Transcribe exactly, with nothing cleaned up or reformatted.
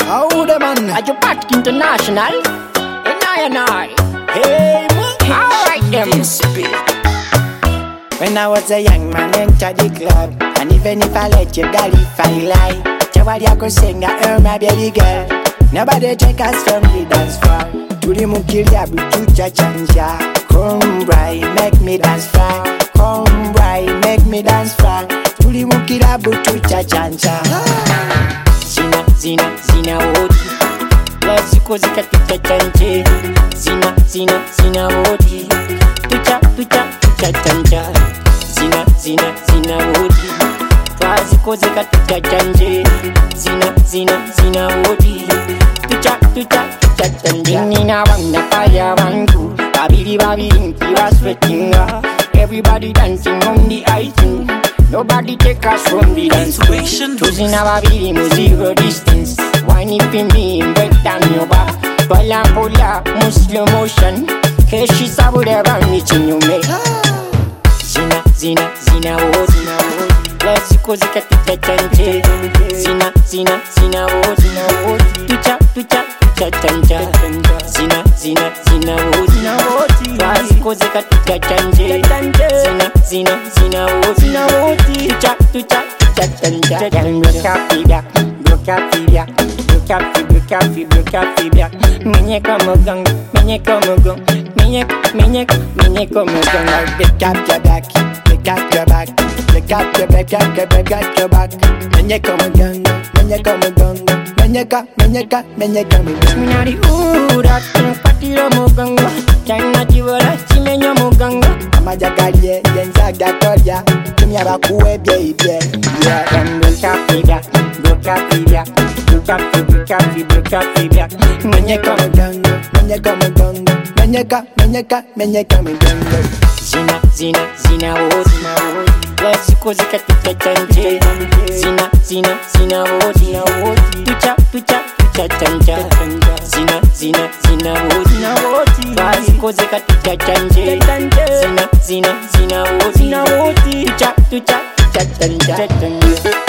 How the man? Are you back international? And I and I. Hey man. Alright them. When I was a young man, entered the club, and even if I let you girl, if I lie, Jawadi I could sing, I earn my baby girl. Nobody take us from the dance floor. To the mukilia, we do cha chanja. Come right, make me dance fly. Come right, make me dance fly. To the mukilia, we do cha chanja. Zina, zina, zina odi. Laziko zika tucha chanje. Zina, zina, zina odi. Tucha, tucha, tucha chanja. Zina, zina, zina odi. Laziko zika tucha chanje. Zina, zina, zina odi. Tucha, tucha, tucha chanje. Nina wanga kaya wangu. Babidi babidi mkiwa sweatinga. Everybody dancing on the item. Nobody take us from the dance floor. Choosing our baby in zero distance. Whining for me, break down your back. Bala bola, slow motion. Cause she's a whatever meeting you make. Zina, zina, zina, oh, zina, oh. Let's go zika tucha chanje. Zina, zina, zina, oh, zina, oh. Tucha, tucha, tucha chanja. Zina, zina, zina, oh, zina, oh. Let's go zika tucha chanje. Zina, zina, zina, oh, zina, oh. Tucha, tucha, tucha chanja. Girl, broke up the back, broke up the back, broke up the, broke up the, broke up the back. Menye como gang, menye como gang, menye, menye, menye como gang. Break up your back, break up your back, break up your back, break up your back. Menye como gang, menye como gang, menye ka, menye ka, menye como gang. Minari ura, patiro mo ganga. China chivola, chimenyo mo ganga. Amajagalie, yenzaga kodia, tumia bakuwe bie bie. Yeah, them broke up the back, broke up the back, broke up the, broke up the, broke up the back. Menye como gang, menye como gang, menye ka, menye ka, menye como gang. Zina, zina, zina, oh, zina, oh. Let's go zika tucha chanje. Zina, zina, zina, oh, zina, oh. Tucha, tucha, tucha chanja. Zina, zina, zina, oh, zina, oh. Let's go zika tucha chanje. Zina, zina, zina, oh, zina, oh. Tucha, tucha, tucha chanja.